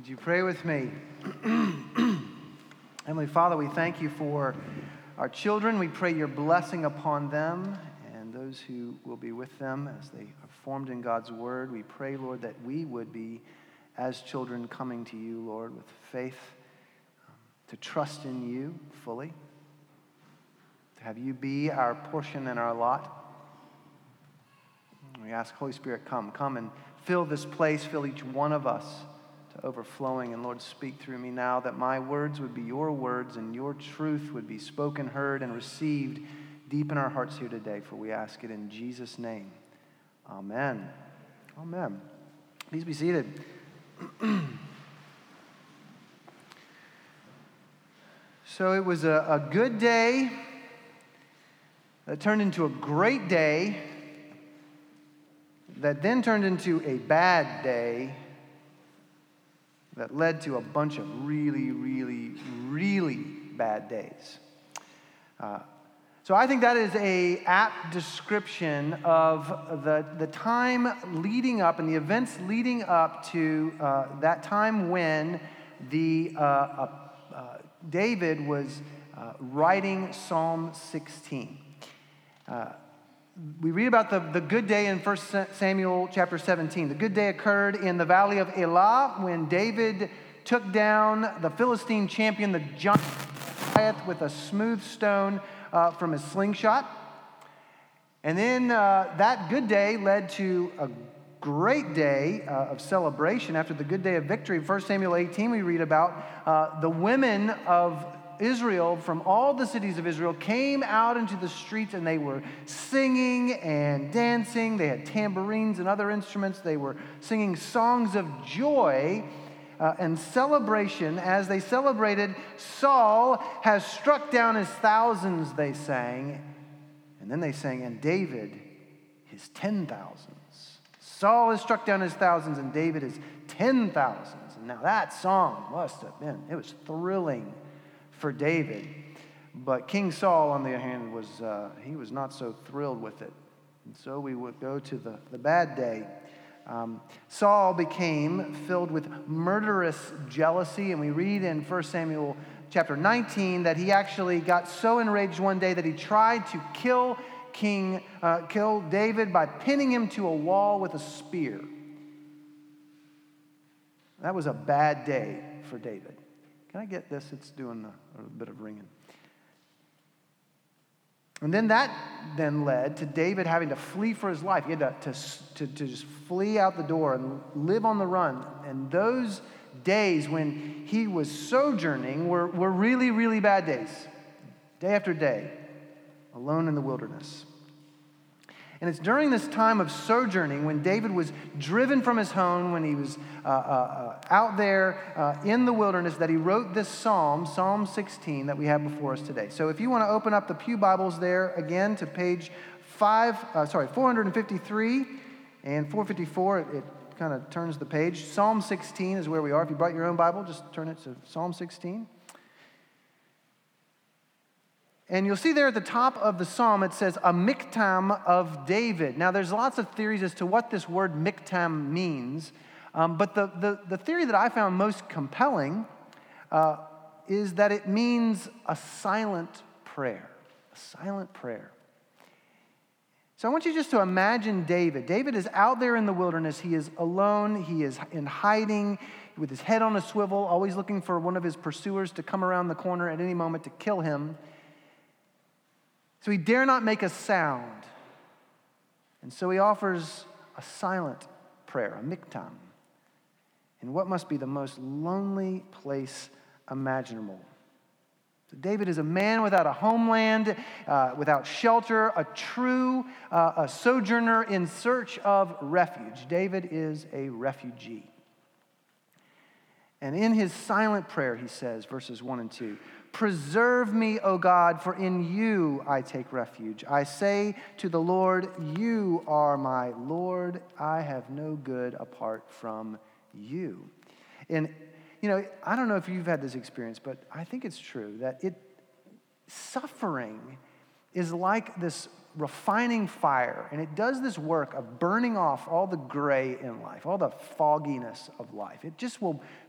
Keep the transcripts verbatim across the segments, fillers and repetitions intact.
Would you pray with me? Heavenly Father, we thank you for our children. We pray your blessing upon them and those who will be with them as they are formed in God's word. We pray, Lord, that we would be, as children, coming to you, Lord, with faith, um, to trust in you fully, to have you be our portion and our lot. We ask, Holy Spirit, come. Come and fill this place, fill each one of us to overflowing. And Lord, speak through me now that my words would be your words and your truth would be spoken, heard, and received deep in our hearts here today. For we ask it in Jesus' name. Amen. Amen. Please be seated. So it was a, a good day that turned into a great day that then turned into a bad day that led to a bunch of really, really, really bad days. Uh, so I think that is a apt description of the, the time leading up and the events leading up to uh, that time when the uh, uh, uh, David was uh, writing Psalm sixteen. Uh, We read about the, the good day in First Samuel chapter seventeen. The good day occurred in the valley of Elah when David took down the Philistine champion, the giant Goliath, with a smooth stone uh, from his slingshot. And then uh, that good day led to a great day uh, of celebration after the good day of victory. In First Samuel eighteen, we read about uh, the women of Israel from all the cities of Israel came out into the streets and they were singing and dancing. They had tambourines and other instruments. They were singing songs of joy uh, and celebration as they celebrated. Saul has struck down his thousands, they sang. And then they sang, and David his ten thousands. Saul has struck down his thousands and David his ten thousands. And now that song must have been, it was thrilling for David. But King Saul, on the other hand, was uh, he was not so thrilled with it. And so we would go to the, the bad day. Um, Saul became filled with murderous jealousy, and we read in First Samuel chapter nineteen that he actually got so enraged one day that he tried to kill King, uh, kill David by pinning him to a wall with a spear. That was a bad day for David. Can I get this? It's doing a, a bit of ringing. And then that then led to David having to flee for his life. He had to, to, to, to just flee out the door and live on the run. And those days when he was sojourning were, were really, really bad days. Day after day, alone in the wilderness. And it's during this time of sojourning when David was driven from his home, when he was uh, uh, uh, out there uh, in the wilderness, that he wrote this psalm, Psalm sixteen, that we have before us today. So if you want to open up the Pew Bibles there again to page five, uh, sorry, four fifty-three and four fifty-four, it, it kind of turns the page. Psalm sixteen is where we are. If you brought your own Bible, just turn it to Psalm sixteen. And you'll see there at the top of the psalm, it says, a miktam of David. Now, there's lots of theories as to what this word miktam means. Um, but the, the, the theory that I found most compelling uh, is that it means a silent prayer. A silent prayer. So I want you just to imagine David. David is out there in the wilderness. He is alone. He is in hiding with his head on a swivel, always looking for one of his pursuers to come around the corner at any moment to kill him. So he dare not make a sound. And so he offers a silent prayer, a miktam, in what must be the most lonely place imaginable. So David is a man without a homeland, uh, without shelter, a true uh, a sojourner in search of refuge. David is a refugee. And in his silent prayer, he says, verses one and two, preserve me, O God, for in you I take refuge. I say to the Lord, you are my Lord. I have no good apart from you. And, you know, I don't know if you've had this experience, but I think it's true that it suffering is like this refining fire, and it does this work of burning off all the gray in life, all the fogginess of life. It just will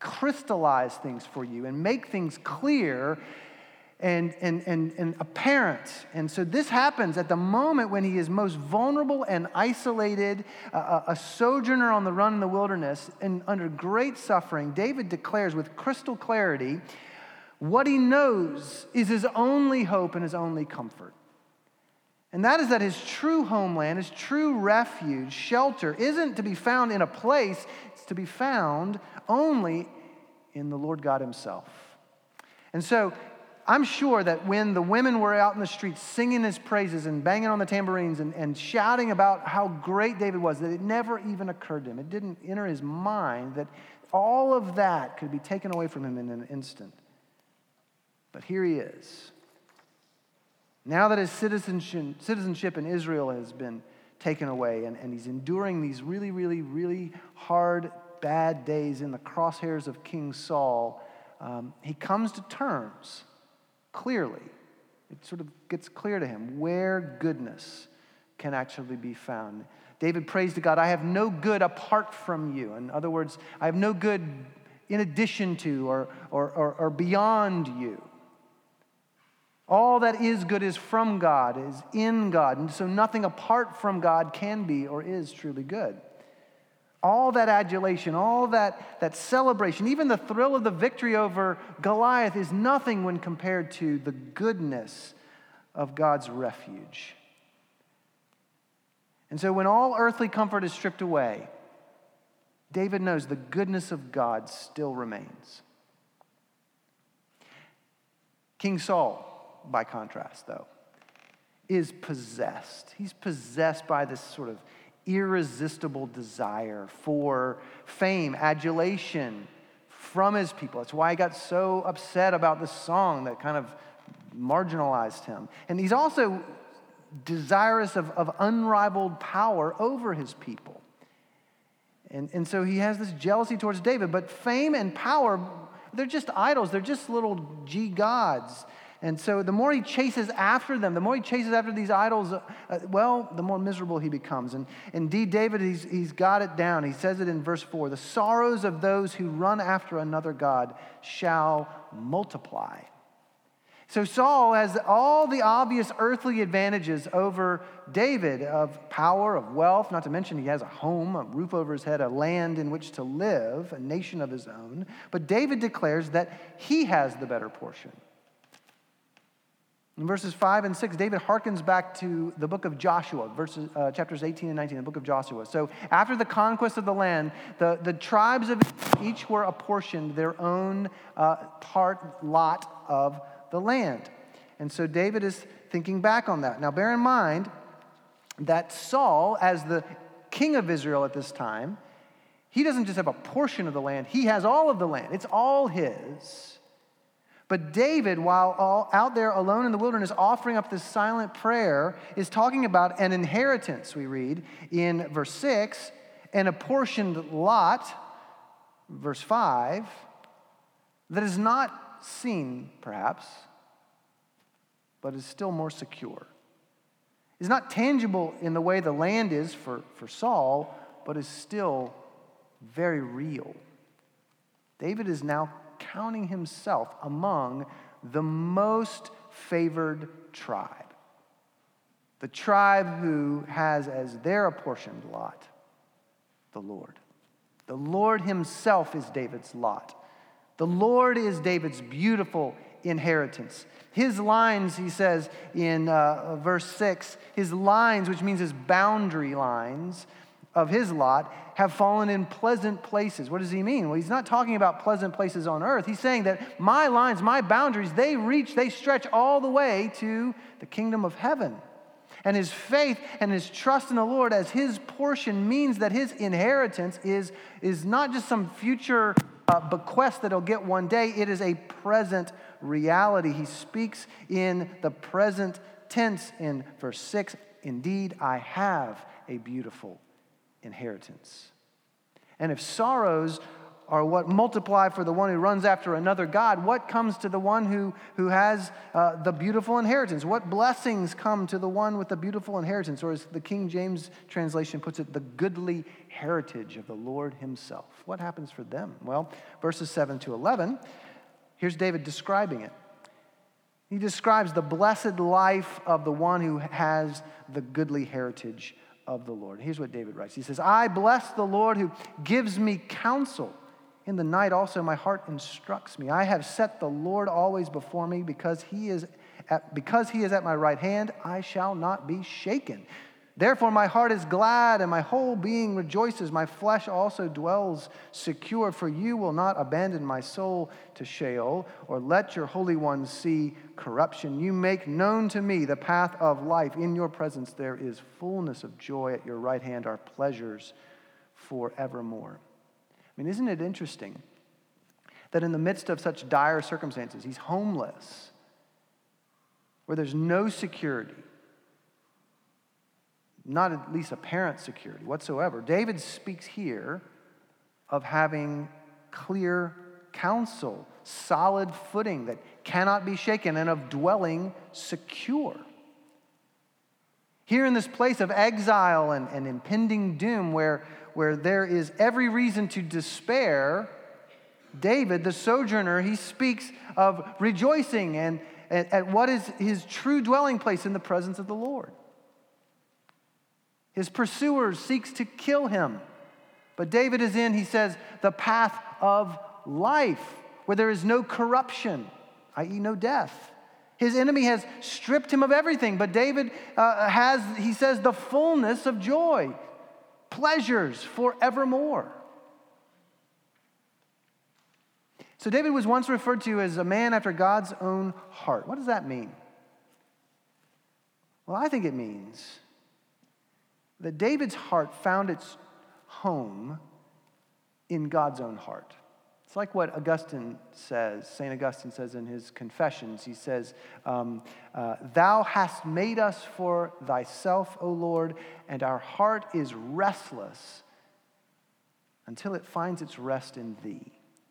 crystallize things for you and make things clear and, and, and, and apparent. And so this happens at the moment when he is most vulnerable and isolated, uh, a sojourner on the run in the wilderness, and under great suffering. David declares with crystal clarity what he knows is his only hope and his only comfort. And that is that his true homeland, his true refuge, shelter, isn't to be found in a place. It's to be found only in the Lord God himself. And so I'm sure that when the women were out in the streets singing his praises and banging on the tambourines and, and shouting about how great David was, that it never even occurred to him. It didn't enter his mind that all of that could be taken away from him in an instant. But here he is. Now that his citizenship, citizenship in Israel has been taken away, and, and he's enduring these really, really, really hard, bad days in the crosshairs of King Saul, um, he comes to terms clearly. It sort of gets clear to him where goodness can actually be found. David prays to God, I have no good apart from you. In other words, I have no good in addition to or, or, or, or beyond you. All that is good is from God, is in God. And so nothing apart from God can be or is truly good. All that adulation, all that, that celebration, even the thrill of the victory over Goliath is nothing when compared to the goodness of God's refuge. And so when all earthly comfort is stripped away, David knows the goodness of God still remains. King Saul, by contrast, though, is possessed. He's possessed by this sort of irresistible desire for fame, adulation from his people. That's why he got so upset about this song that kind of marginalized him. And he's also desirous of, of unrivaled power over his people. And, and so he has this jealousy towards David. But fame and power, they're just idols. They're just little G gods. And so the more he chases after them, the more he chases after these idols, uh, well, the more miserable he becomes. And indeed, David, he's, he's got it down. He says it in verse four, the sorrows of those who run after another god shall multiply. So Saul has all the obvious earthly advantages over David of power, of wealth, not to mention he has a home, a roof over his head, a land in which to live, a nation of his own. But David declares that he has the better portion. In verses five and six, David harkens back to the book of Joshua, verses, uh, chapters eighteen and nineteen, the book of Joshua. So after the conquest of the land, the, the tribes of each were apportioned their own uh, part, lot of the land. And so David is thinking back on that. Now bear in mind that Saul, as the king of Israel at this time, he doesn't just have a portion of the land, he has all of the land. It's all his. But David, while all out there alone in the wilderness offering up this silent prayer, is talking about an inheritance, we read in verse six, an apportioned lot, verse five, that is not seen, perhaps, but is still more secure. Is not tangible in the way the land is for, for Saul, but is still very real. David is now counting himself among the most favored tribe. The tribe who has as their apportioned lot the Lord. The Lord himself is David's lot. The Lord is David's beautiful inheritance. His lines, he says in uh, verse six, his lines, which means his boundary lines of his lot, have fallen in pleasant places. What does he mean? Well, he's not talking about pleasant places on earth. He's saying that my lines, my boundaries, they reach, they stretch all the way to the kingdom of heaven. And his faith and his trust in the Lord as his portion means that his inheritance is, is not just some future uh, bequest that he'll get one day. It is a present reality. He speaks in the present tense in verse six. Indeed, I have a beautiful inheritance. And if sorrows are what multiply for the one who runs after another God. What comes to the one who, who has uh, the beautiful inheritance? What blessings come to the one with the beautiful inheritance? Or as the King James translation puts it, the goodly heritage of the Lord himself. What happens for them? Well, verses seven to eleven, here's David describing it. He describes the blessed life of the one who has the goodly heritage of the Lord. Here's what David writes. He says, I bless the Lord who gives me counsel. In the night also my heart instructs me. I have set the Lord always before me, because he is at, because he is at my right hand, I shall not be shaken. Therefore my heart is glad and my whole being rejoices. My flesh also dwells secure, for you will not abandon my soul to Sheol, or let your Holy One see corruption. You make known to me the path of life. In your presence there is fullness of joy. At your right hand are pleasures forevermore. I mean, isn't it interesting that in the midst of such dire circumstances, he's homeless, where there's no security, not at least apparent security whatsoever. David speaks here of having clear counsel, solid footing that cannot be shaken, and of dwelling secure. Here in this place of exile and, and impending doom, where, where there is every reason to despair, David, the sojourner, he speaks of rejoicing and at, at what is his true dwelling place in the presence of the Lord. His pursuers seeks to kill him. But David is in, he says, the path of life, where there is no corruption, that is no death. His enemy has stripped him of everything, but David uh, has, he says, the fullness of joy, pleasures forevermore. So David was once referred to as a man after God's own heart. What does that mean? Well, I think it means that David's heart found its home in God's own heart. It's like what Augustine says, Saint Augustine says in his Confessions. He says, um, uh, Thou hast made us for thyself, O Lord, and our heart is restless until it finds its rest in thee.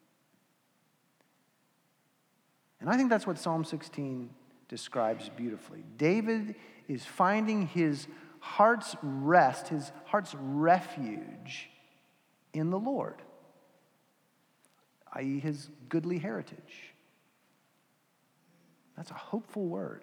And I think that's what Psalm sixteen describes beautifully. David is finding his heart's rest, his heart's refuge in the Lord, that is his goodly heritage. That's a hopeful word.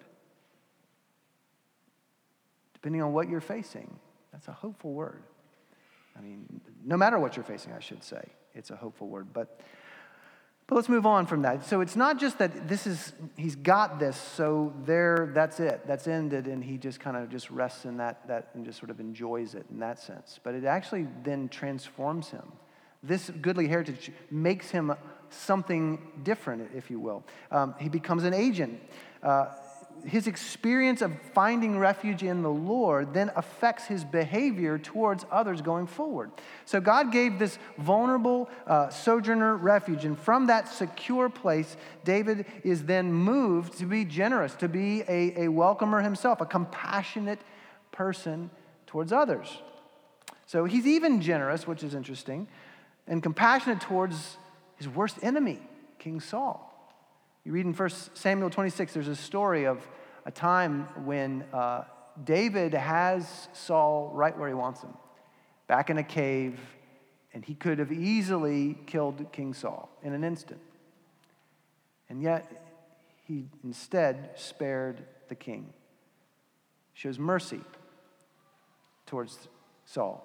Depending on what you're facing, that's a hopeful word. I mean, no matter what you're facing, I should say, it's a hopeful word. But But let's move on from that. So it's not just that this is, he's got this, so there, that's it, that's ended, and he just kind of just rests in that, that and just sort of enjoys it in that sense. But it actually then transforms him. This goodly heritage makes him something different, if you will. Um, he becomes an agent. Uh, his experience of finding refuge in the Lord then affects his behavior towards others going forward. So God gave this vulnerable uh, sojourner refuge, and from that secure place, David is then moved to be generous, to be a, a welcomer himself, a compassionate person towards others. So he's even generous, which is interesting, and compassionate towards his worst enemy, King Saul. You read in First Samuel twenty-six, there's a story of a time when uh, David has Saul right where he wants him, back in a cave, and he could have easily killed King Saul in an instant. And yet, he instead spared the king, shows mercy towards Saul.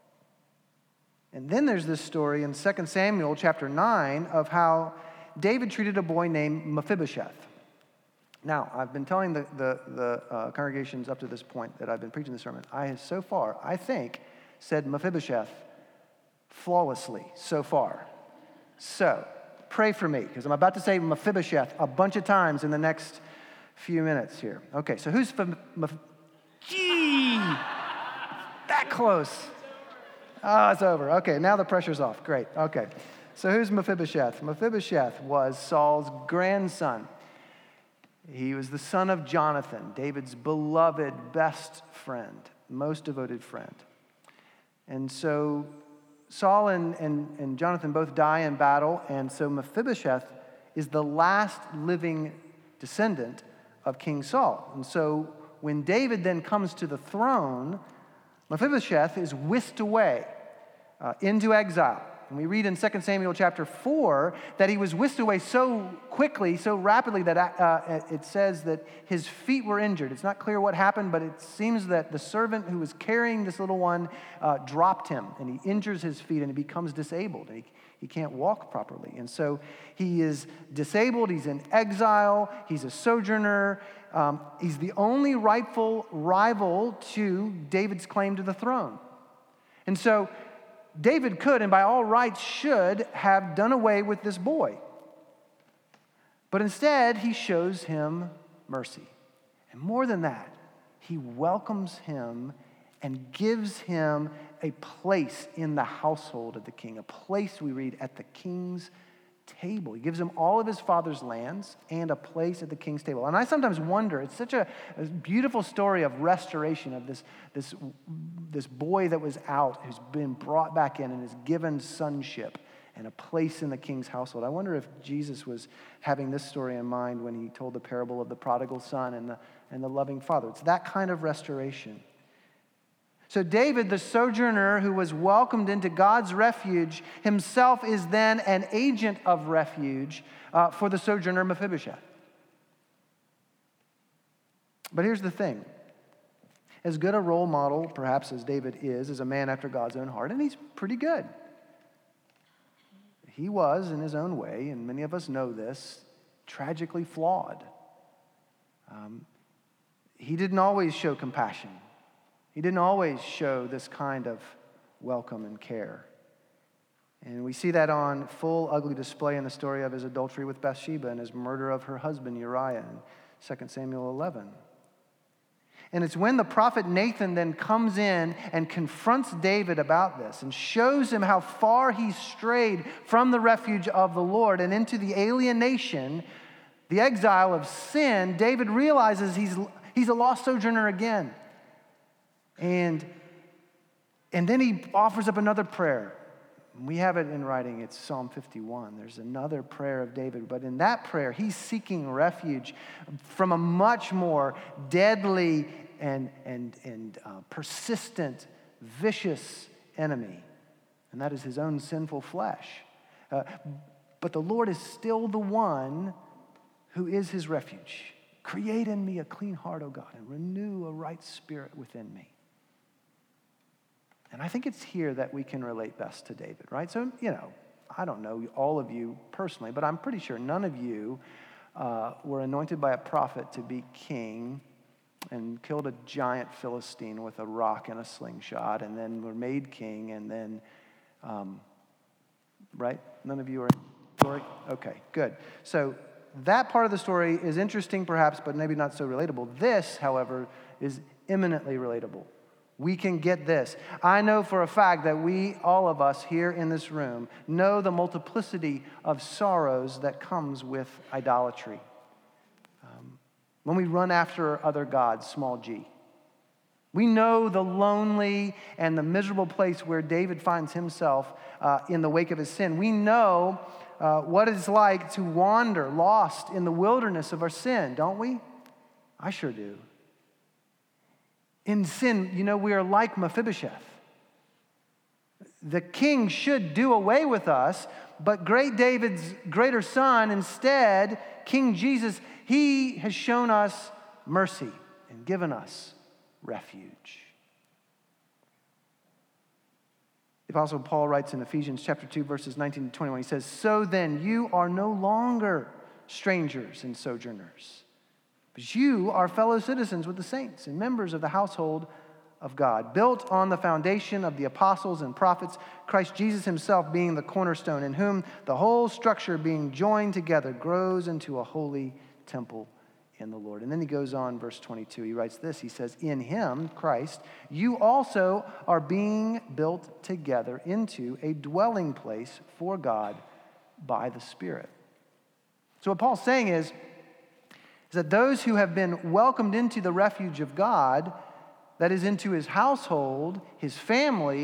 And then there's this story in Second Samuel chapter nine of how David treated a boy named Mephibosheth. Now, I've been telling the, the, the uh, congregations up to this point that I've been preaching the sermon. I have so far, I think, said Mephibosheth flawlessly so far. So, pray for me, because I'm about to say Mephibosheth a bunch of times in the next few minutes here. Okay, so who's... F- Meph- Gee! That close. Oh, it's over. Okay, now the pressure's off. Great. Okay. So who's Mephibosheth? Mephibosheth was Saul's grandson. He was the son of Jonathan, David's beloved best friend, most devoted friend. And so Saul and, and, and Jonathan both die in battle, and so Mephibosheth is the last living descendant of King Saul. And so when David then comes to the throne, Mephibosheth is whisked away uh, into exile. And we read in Second Samuel chapter four that he was whisked away so quickly, so rapidly, that uh, it says that his feet were injured. It's not clear what happened, but it seems that the servant who was carrying this little one uh, dropped him, and he injures his feet, and he becomes disabled. And he, he can't walk properly. And so he is disabled. He's in exile. He's a sojourner. Um, he's the only rightful rival to David's claim to the throne. And so David could, and by all rights should, have done away with this boy. But instead, he shows him mercy. And more than that, he welcomes him and gives him a place in the household of the king, a place, we read, at the king's table. He gives him all of his father's lands and a place at the king's table. And I sometimes wonder, it's such a, a beautiful story of restoration of this, this, this boy that was out, who's been brought back in and is given sonship and a place in the king's household. I wonder if Jesus was having this story in mind when he told the parable of the prodigal son and the, and the loving father. It's that kind of restoration. So David, the sojourner who was welcomed into God's refuge, himself is then an agent of refuge uh, for the sojourner Mephibosheth. But here's the thing. As good a role model, perhaps, as David is, as a man after God's own heart, and he's pretty good. He was, in his own way, and many of us know this, tragically flawed. Um, he didn't always show compassion. He didn't always show this kind of welcome and care. And we see that on full ugly display in the story of his adultery with Bathsheba and his murder of her husband Uriah in Second Samuel eleven. And it's when the prophet Nathan then comes in and confronts David about this and shows him how far he's strayed from the refuge of the Lord and into the alienation, the exile of sin. David realizes he's, he's a lost sojourner again. And, and then he offers up another prayer. We have it in writing. It's Psalm fifty-one. There's another prayer of David. But in that prayer, he's seeking refuge from a much more deadly and, and, and uh, persistent, vicious enemy. And that is his own sinful flesh. Uh, but the Lord is still the one who is his refuge. Create in me a clean heart, O God, and renew a right spirit within me. And I think it's here that we can relate best to David, right? So, you know, I don't know all of you personally, but I'm pretty sure none of you uh, were anointed by a prophet to be king and killed a giant Philistine with a rock and a slingshot and then were made king and then, um, right? None of you are in the story? Okay, good. So that part of the story is interesting perhaps, but maybe not so relatable. This, however, is eminently relatable. We can get this. I know for a fact that we, all of us here in this room, know the multiplicity of sorrows that comes with idolatry. Um, when we run after other gods, small g. We know the lonely and the miserable place where David finds himself uh, in the wake of his sin. We know uh, what it's like to wander lost in the wilderness of our sin, don't we? I sure do. In sin, you know, we are like Mephibosheth. The king should do away with us, but great David's greater son, instead, King Jesus, he has shown us mercy and given us refuge. The Apostle Paul writes in Ephesians chapter two, verses nineteen to twenty-one, he says, "So then you are no longer strangers and sojourners, but you are fellow citizens with the saints and members of the household of God, built on the foundation of the apostles and prophets, Christ Jesus himself being the cornerstone, in whom the whole structure being joined together grows into a holy temple in the Lord." And then he goes on, verse twenty-two, he writes this, he says, "In him, Christ, you also are being built together into a dwelling place for God by the Spirit." So what Paul's saying is, is that those who have been welcomed into the refuge of God, that is into his household, his family,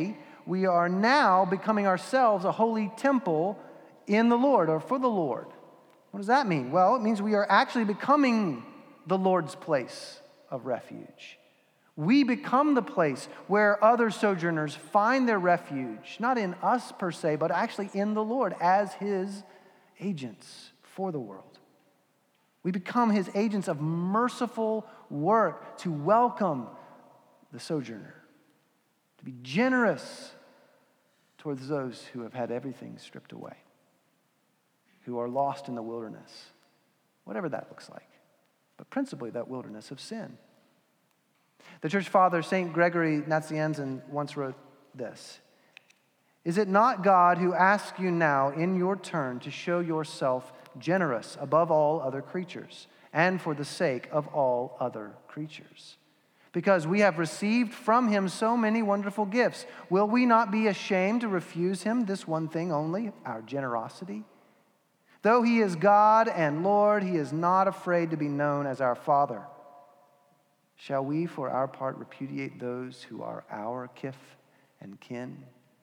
we are now becoming ourselves a holy temple in the Lord or for the Lord. What does that mean? Well, it means we are actually becoming the Lord's place of refuge. We become the place where other sojourners find their refuge, not in us per se, but actually in the Lord as his agents for the world. We become his agents of merciful work to welcome the sojourner, to be generous towards those who have had everything stripped away, who are lost in the wilderness, whatever that looks like, but principally that wilderness of sin. The church father, Saint Gregory Nazianzen, once wrote this: "Is it not God who asks you now in your turn to show yourself generous above all other creatures and for the sake of all other creatures? Because we have received from him so many wonderful gifts, will we not be ashamed to refuse him this one thing only, our generosity? Though he is God and Lord, he is not afraid to be known as our Father. Shall we, for our part, repudiate those who are our kith and kin?"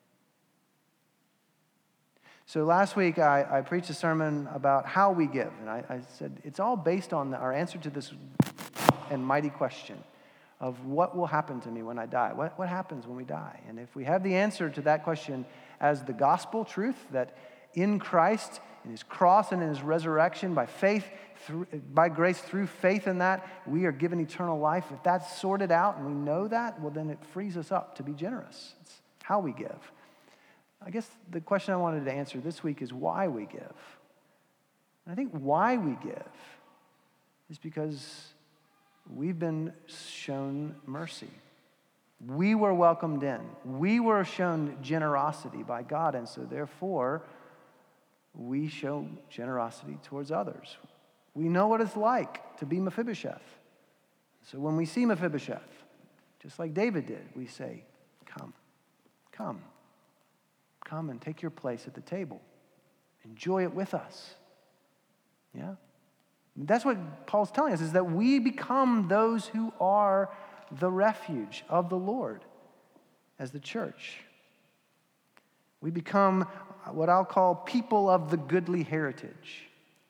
So last week, I, I preached a sermon about how we give. And I, I said it's all based on our answer to this and mighty question of what will happen to me when I die? What, what happens when we die? And if we have the answer to that question as the gospel truth, that in Christ, in his cross and in his resurrection, by faith, through, by grace through faith in that, we are given eternal life. If that's sorted out and we know that, well, then it frees us up to be generous. It's how we give. I guess the question I wanted to answer this week is why we give. And I think why we give is because we've been shown mercy. We were welcomed in. We were shown generosity by God, and so therefore, we show generosity towards others. We know what it's like to be Mephibosheth. So when we see Mephibosheth, just like David did, we say, come, come, come and take your place at the table. Enjoy it with us. Yeah? That's what Paul's telling us, is that we become those who are the refuge of the Lord as the church. We become what I'll call people of the goodly heritage.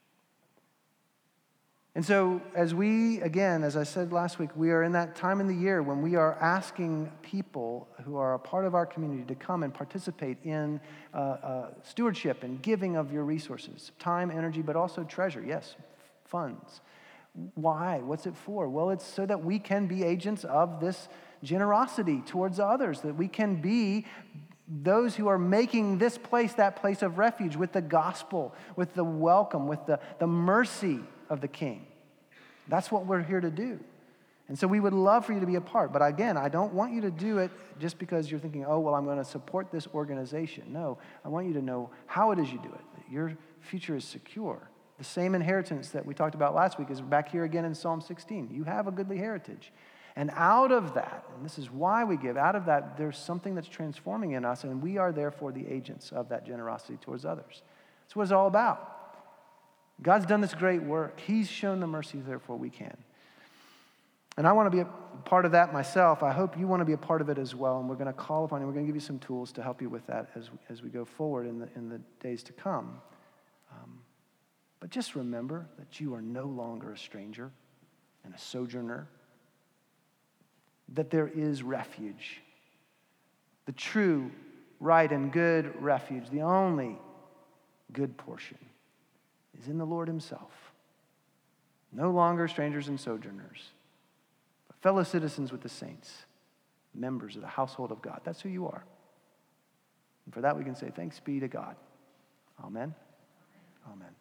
And so as we, again, as I said last week, we are in that time in the year when we are asking people who are a part of our community to come and participate in uh, uh, stewardship and giving of your resources, time, energy, but also treasure, yes, funds. Why? What's it for? Well, it's so that we can be agents of this generosity towards others, that we can be those who are making this place that place of refuge with the gospel, with the welcome, with the, the mercy of the King. That's what we're here to do. And so we would love for you to be a part. But again, I don't want you to do it just because you're thinking, oh, well, I'm going to support this organization. No, I want you to know how it is you do it, that your future is secure. The same inheritance that we talked about last week is back here again in Psalm sixteen. You have a goodly heritage. And out of that, and this is why we give, out of that, there's something that's transforming in us, and we are therefore the agents of that generosity towards others. That's what it's all about. God's done this great work. He's shown the mercy, therefore we can. And I want to be a part of that myself. I hope you want to be a part of it as well, and we're going to call upon you. We're going to give you some tools to help you with that as, as we go forward in the, in the days to come. Um, but just remember that you are no longer a stranger and a sojourner, that there is refuge. The true, right, and good refuge, the only good portion, is in the Lord himself. No longer strangers and sojourners, but fellow citizens with the saints, members of the household of God. That's who you are. And for that we can say, thanks be to God. Amen. Amen.